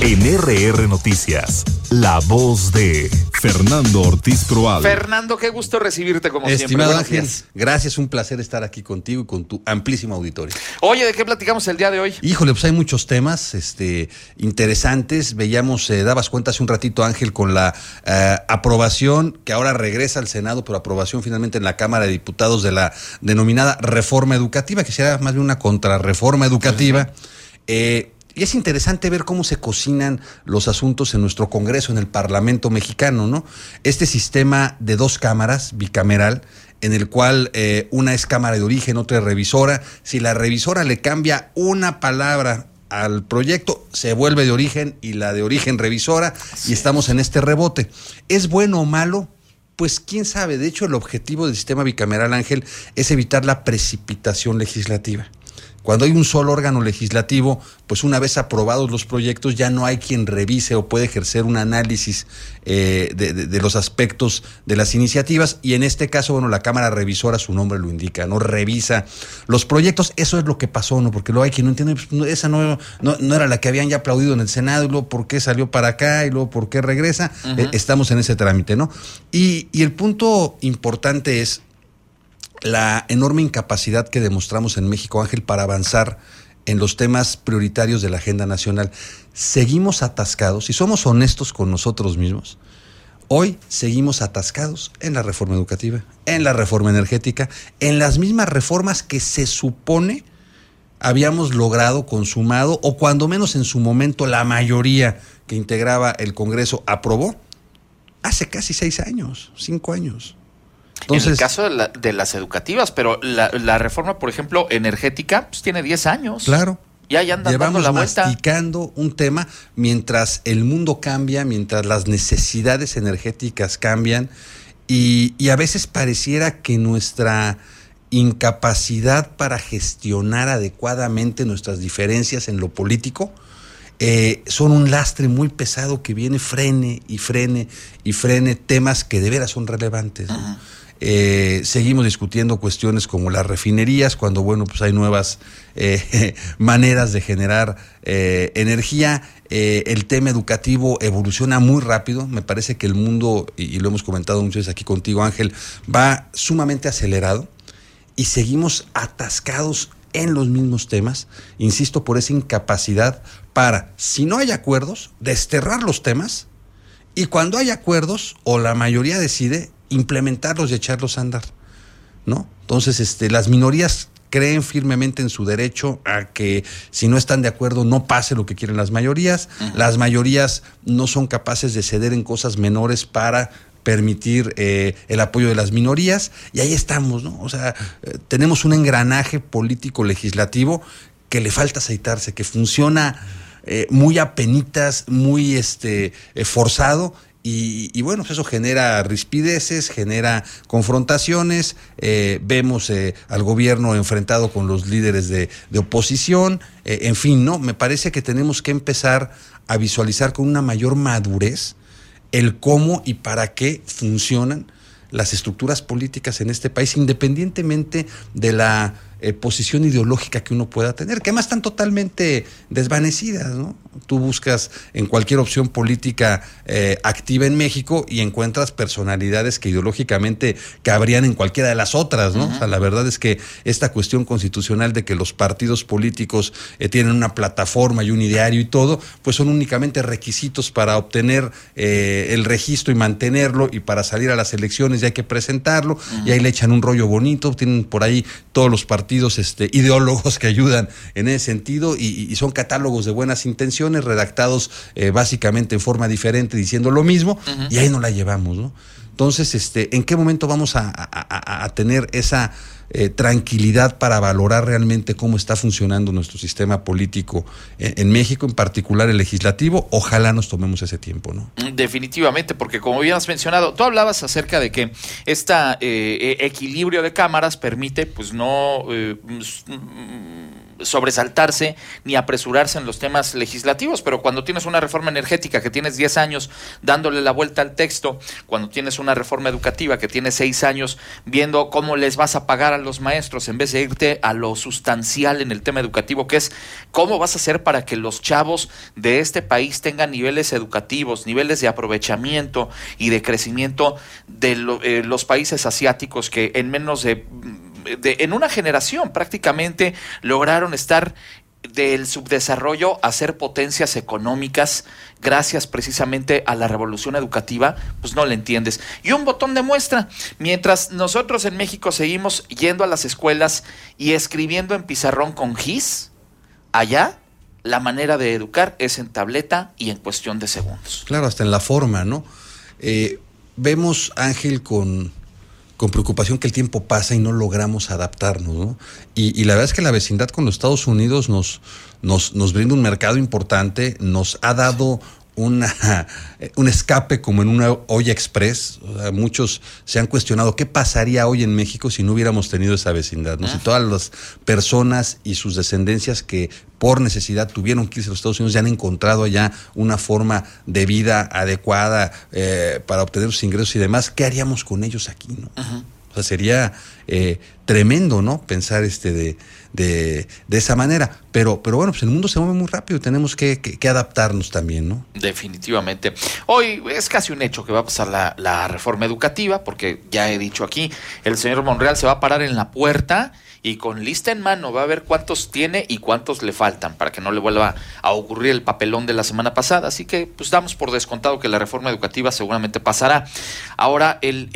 En RR Noticias, la voz de Fernando Ortiz Proal. Fernando, qué gusto recibirte como siempre. Estimado Ángel, gracias, un placer estar aquí contigo y con tu amplísimo auditorio. Oye, ¿de qué platicamos el día de hoy? Híjole, pues hay muchos temas interesantes. Veíamos, dabas cuenta hace un ratito, Ángel, con la aprobación que ahora regresa al Senado, pero aprobación finalmente en la Cámara de Diputados de la denominada reforma educativa, que será más bien una contrarreforma educativa. Y es interesante ver cómo se cocinan los asuntos en nuestro Congreso, en el Parlamento mexicano, ¿no? Este sistema de dos cámaras, bicameral, en el cual una es cámara de origen, otra es revisora. Si la revisora le cambia una palabra al proyecto, se vuelve de origen y la de origen revisora, y estamos en este rebote. ¿Es bueno o malo? Pues quién sabe. De hecho, el objetivo del sistema bicameral, Ángel, es evitar la precipitación legislativa. Cuando hay un solo órgano legislativo, pues una vez aprobados los proyectos ya no hay quien revise o puede ejercer un análisis de los aspectos de las iniciativas, y en este caso, bueno, la Cámara Revisora, su nombre lo indica, ¿no? Revisa los proyectos. Eso es lo que pasó, ¿no? Porque luego hay quien no entiende, pues, esa no era la que habían ya aplaudido en el Senado, y luego por qué salió para acá, y luego por qué regresa. Estamos en ese trámite, ¿no? Y el punto importante es la enorme incapacidad que demostramos en México, Ángel, para avanzar en los temas prioritarios de la agenda nacional. Seguimos atascados, y somos honestos con nosotros mismos. Hoy seguimos atascados en la reforma educativa, en la reforma energética, en las mismas reformas que se supone habíamos logrado, consumado, o cuando menos en su momento la mayoría que integraba el Congreso aprobó hace casi 6 años, 5 años. Entonces, en el caso de las educativas, pero la reforma, por ejemplo, energética, pues tiene 10 años. Claro. Y ahí andan dando la vuelta. Masticando un tema mientras el mundo cambia, mientras las necesidades energéticas cambian, y a veces pareciera que nuestra incapacidad para gestionar adecuadamente nuestras diferencias en lo político son un lastre muy pesado que viene frene y frene y frene temas que de veras son relevantes, ¿no? Seguimos discutiendo cuestiones como las refinerías, cuando bueno, pues hay nuevas maneras de generar energía. El tema educativo evoluciona muy rápido. Me parece que el mundo, y lo hemos comentado muchas veces aquí contigo, Ángel, va sumamente acelerado, y seguimos atascados en los mismos temas, insisto, por esa incapacidad para, si no hay acuerdos, desterrar los temas, y cuando hay acuerdos, o la mayoría decide, implementarlos y echarlos a andar, ¿no? Entonces, las minorías creen firmemente en su derecho a que si no están de acuerdo no pase lo que quieren las mayorías. Las mayorías no son capaces de ceder en cosas menores para permitir el apoyo de las minorías, y ahí estamos, ¿no? O sea, tenemos un engranaje político legislativo que le falta aceitarse, que funciona muy apenitas, muy forzado. Y bueno, pues eso genera rispideces, genera confrontaciones. Vemos al gobierno enfrentado con los líderes de oposición. En fin, ¿no? Me parece que tenemos que empezar a visualizar con una mayor madurez el cómo y para qué funcionan las estructuras políticas en este país, independientemente de la posición ideológica que uno pueda tener, que además están totalmente desvanecidas, ¿no? Tú buscas en cualquier opción política activa en México y encuentras personalidades que ideológicamente cabrían en cualquiera de las otras, ¿no? O sea, la verdad es que esta cuestión constitucional de que los partidos políticos tienen una plataforma y un ideario y todo, pues son únicamente requisitos para obtener el registro y mantenerlo, y para salir a las elecciones ya hay que presentarlo, y ahí le echan un rollo bonito. Tienen por ahí todos los partidos ideólogos que ayudan en ese sentido, y son catálogos de buenas intenciones redactados básicamente en forma diferente, diciendo lo mismo, y ahí no la llevamos, ¿no? Entonces, ¿en qué momento vamos a tener esa tranquilidad para valorar realmente cómo está funcionando nuestro sistema político en México, en particular el legislativo? Ojalá nos tomemos ese tiempo, ¿no? Definitivamente, porque como bien has mencionado, tú hablabas acerca de que este equilibrio de cámaras permite, pues no sobresaltarse ni apresurarse en los temas legislativos, pero cuando tienes una reforma energética que tienes 10 años dándole la vuelta al texto, cuando tienes una reforma educativa que tienes 6 años viendo cómo les vas a pagar a los maestros en vez de irte a lo sustancial en el tema educativo, que es cómo vas a hacer para que los chavos de este país tengan niveles educativos, niveles de aprovechamiento y de crecimiento de los países asiáticos que en menos en una generación prácticamente lograron estar del subdesarrollo a ser potencias económicas gracias precisamente a la revolución educativa, pues no le entiendes. Y un botón de muestra, mientras nosotros en México seguimos yendo a las escuelas y escribiendo en pizarrón con gis, allá la manera de educar es en tableta y en cuestión de segundos. Claro, hasta en la forma, ¿no? Vemos, Ángel, con preocupación que el tiempo pasa y no logramos adaptarnos, ¿no? Y la verdad es que la vecindad con los Estados Unidos nos brinda un mercado importante, nos ha dado un escape como en una olla express. O sea, muchos se han cuestionado qué pasaría hoy en México si no hubiéramos tenido esa vecindad, ¿no? Si todas las personas y sus descendencias que por necesidad tuvieron que irse a los Estados Unidos ya han encontrado allá una forma de vida adecuada para obtener sus ingresos y demás, ¿qué haríamos con ellos aquí, no? Uh-huh. O sea, sería tremendo, ¿no? Pensar de esa manera. Pero bueno, pues el mundo se mueve muy rápido y tenemos que adaptarnos también, ¿no? Definitivamente. Hoy es casi un hecho que va a pasar la reforma educativa, porque ya he dicho aquí, el señor Monreal se va a parar en la puerta y con lista en mano va a ver cuántos tiene y cuántos le faltan para que no le vuelva a ocurrir el papelón de la semana pasada. Así que pues damos por descontado que la reforma educativa seguramente pasará. Ahora,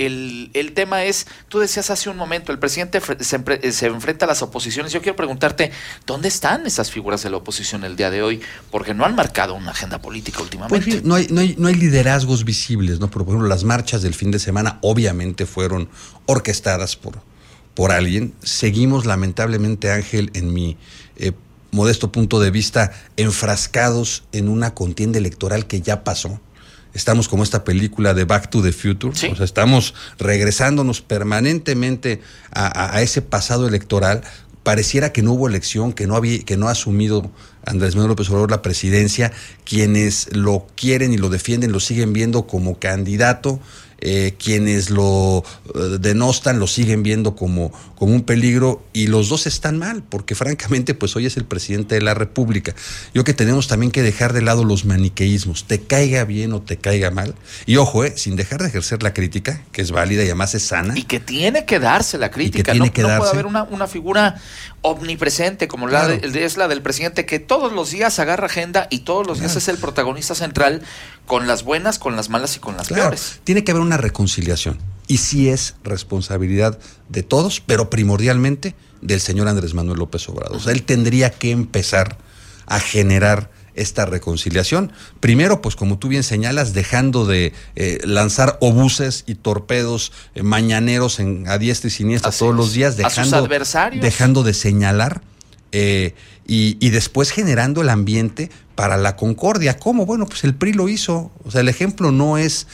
el tema es, tú decías hace un momento, el presidente se enfrenta a las oposiciones. Yo quiero preguntarte, ¿dónde están esas figuras de la oposición el día de hoy? Porque no han marcado una agenda política últimamente. Pues no hay liderazgos visibles, ¿no? Pero, por ejemplo, las marchas del fin de semana obviamente fueron orquestadas por alguien. Seguimos lamentablemente, Ángel, en mi modesto punto de vista, enfrascados en una contienda electoral que ya pasó. Estamos como esta película de Back to the Future, ¿sí? O sea, estamos regresándonos permanentemente a ese pasado electoral. Pareciera que no hubo elección, que no ha asumido Andrés Manuel López Obrador la presidencia. Quienes lo quieren y lo defienden lo siguen viendo como candidato. Quienes lo denostan lo siguen viendo como un peligro, y los dos están mal, porque francamente pues hoy es el presidente de la República. Yo creo que tenemos también que dejar de lado los maniqueísmos, te caiga bien o te caiga mal, y ojo, sin dejar de ejercer la crítica, que es válida y además es sana. Y que tiene que darse la crítica, no puede haber una figura omnipresente como es la del presidente, que todos los días agarra agenda y todos los días es el protagonista central, con las buenas, con las malas y con las peores. Tiene que haber una reconciliación, y sí es responsabilidad de todos, pero primordialmente del señor Andrés Manuel López Obrador. O sea, él tendría que empezar a generar esta reconciliación. Primero, pues como tú bien señalas, dejando de lanzar obuses y torpedos mañaneros a diestra y siniestra todos los días, a sus adversarios, dejando de señalar y después generando el ambiente para la concordia. ¿Cómo? Bueno, pues el PRI lo hizo. O sea, el ejemplo no es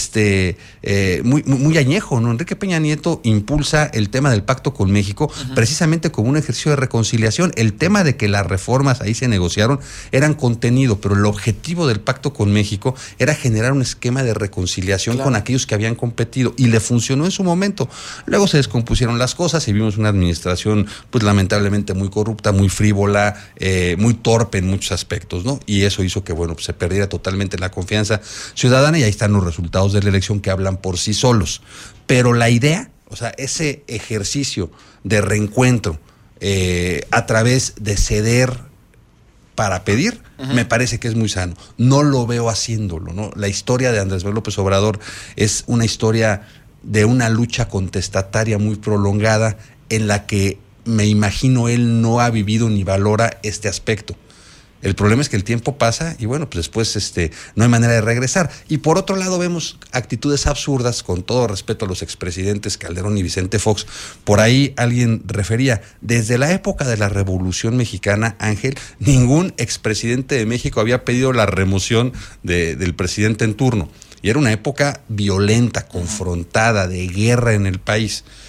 muy añejo, ¿no? Enrique Peña Nieto impulsa el tema del pacto con México, uh-huh, precisamente como un ejercicio de reconciliación. El tema de que las reformas ahí se negociaron eran contenido, pero el objetivo del pacto con México era generar un esquema de reconciliación, claro, con aquellos que habían competido, y le funcionó en su momento. Luego se descompusieron las cosas y vimos una administración pues lamentablemente muy corrupta, muy frívola, muy torpe en muchos aspectos, ¿no? Y eso hizo que, bueno, pues se perdiera totalmente la confianza ciudadana, y ahí están los resultados de la elección que hablan por sí solos. Pero la idea, o sea, ese ejercicio de reencuentro a través de ceder para pedir, uh-huh, me parece que es muy sano. No lo veo haciéndolo, ¿no? La historia de Andrés Manuel López Obrador es una historia de una lucha contestataria muy prolongada, en la que me imagino él no ha vivido ni valora este aspecto. El problema es que el tiempo pasa y bueno, pues después no hay manera de regresar. Y por otro lado vemos actitudes absurdas, con todo respeto a los expresidentes Calderón y Vicente Fox. Por ahí alguien refería, desde la época de la Revolución Mexicana, Ángel, ningún expresidente de México había pedido la remoción del presidente en turno. Y era una época violenta, confrontada, de guerra en el país.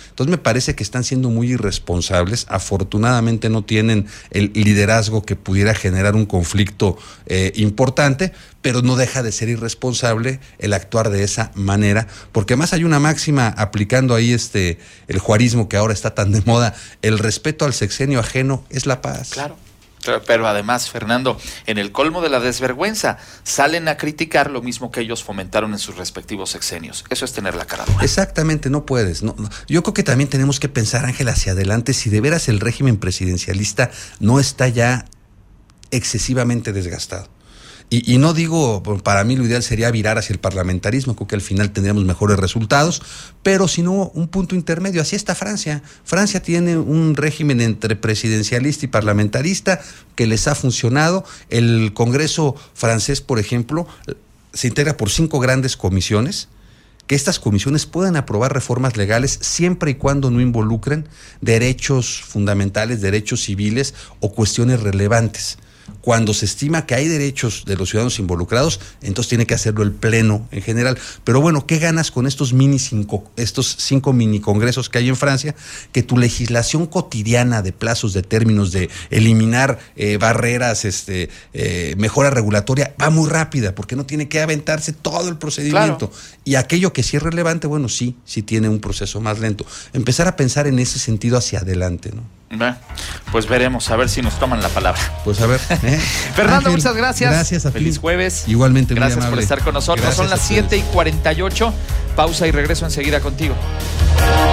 Entonces me parece que están siendo muy irresponsables. Afortunadamente no tienen el liderazgo que pudiera generar un conflicto importante, pero no deja de ser irresponsable el actuar de esa manera, porque además hay una máxima aplicando ahí el juarismo que ahora está tan de moda: el respeto al sexenio ajeno es la paz. Claro. Pero además, Fernando, en el colmo de la desvergüenza, salen a criticar lo mismo que ellos fomentaron en sus respectivos sexenios. Eso es tener la cara dura. Exactamente, no puedes. No. Yo creo que también tenemos que pensar, Ángel, hacia adelante, si de veras el régimen presidencialista no está ya excesivamente desgastado. Y no digo, para mí lo ideal sería virar hacia el parlamentarismo, creo que al final tendríamos mejores resultados, pero si no, un punto intermedio. Así está Francia. Francia tiene un régimen entre presidencialista y parlamentarista que les ha funcionado. El Congreso francés, por ejemplo, se integra por 5 grandes comisiones, que estas comisiones puedan aprobar reformas legales siempre y cuando no involucren derechos fundamentales, derechos civiles o cuestiones relevantes. Cuando se estima que hay derechos de los ciudadanos involucrados, entonces tiene que hacerlo el Pleno en general. Pero bueno, ¿qué ganas con estos 5 mini congresos que hay en Francia? Que tu legislación cotidiana de plazos, de términos, de eliminar barreras, mejora regulatoria, va muy rápida, porque no tiene que aventarse todo el procedimiento. Claro. Y aquello que sí es relevante, bueno, sí tiene un proceso más lento. Empezar a pensar en ese sentido hacia adelante, ¿no? Pues veremos, a ver si nos toman la palabra. Pues a ver. Fernando, Ángel, muchas gracias. Gracias a ti. Feliz jueves. Igualmente, muy gracias amable. por estar con nosotros. Gracias. Son las 7:48. Pausa y regreso enseguida contigo.